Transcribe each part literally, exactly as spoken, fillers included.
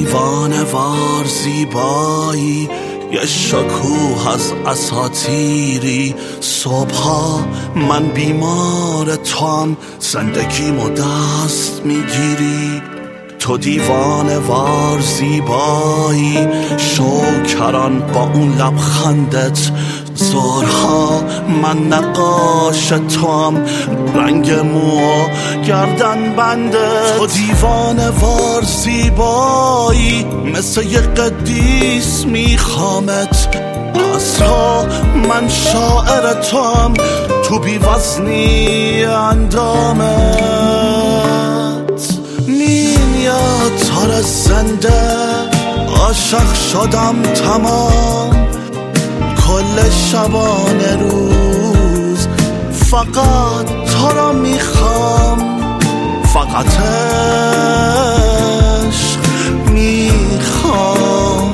دیوانه وار زیبایی، یه شکوه از اساطیری. صبحا من بیمار توام، زندگیمو دست میگیری. تو دیوانه وار زیبایی، شوکران با اون لبخندت. زورها من نقاش توام، رنگ مو گردن بنده. تو دیوانه وار زیبایی، مثل یه قدیس میخوامت. از تو من شاعر توام، تو بی وزنی اندامت. میاد تار زنده، عاشق شدم تمام. کل شبانه روز فقط تو را میخوام، فقط عشق میخوام،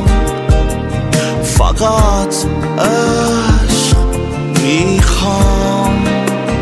فقط عشق میخوام.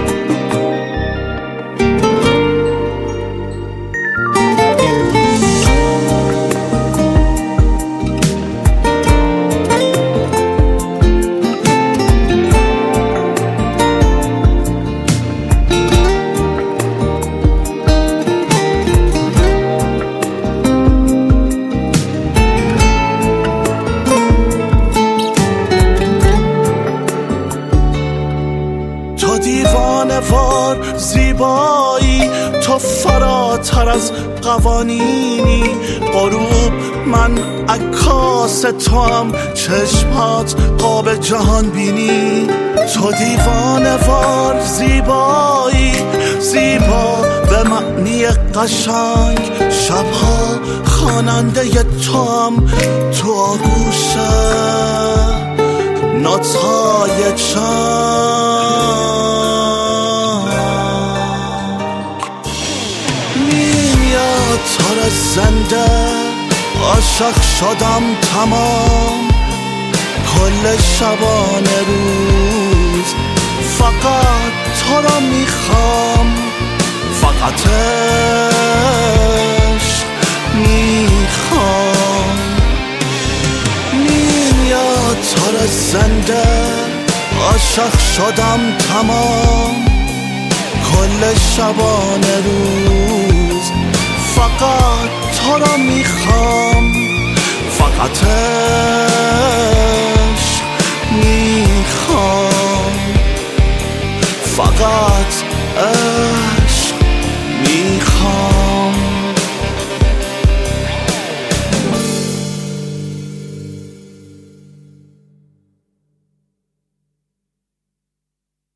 تو دیوانه وار زیبایی، تو فراتر از قوانینی. غروب من عکاس توام، چشمات قاب جهان بینی. تو دیوانه وار زیبایی، زیبا به معنی قشنگ. شبها خواننده توام، تو آغوش نوت‌های چنگ. میاد تار زنده، عاشق شدم تمام. کل شبانه روز فقط تو را میخوام، فقط عشق میخوام. میاد تار زنده، عاشق شدم تمام. کل شبانه روز فقط تو را میخوام، فقط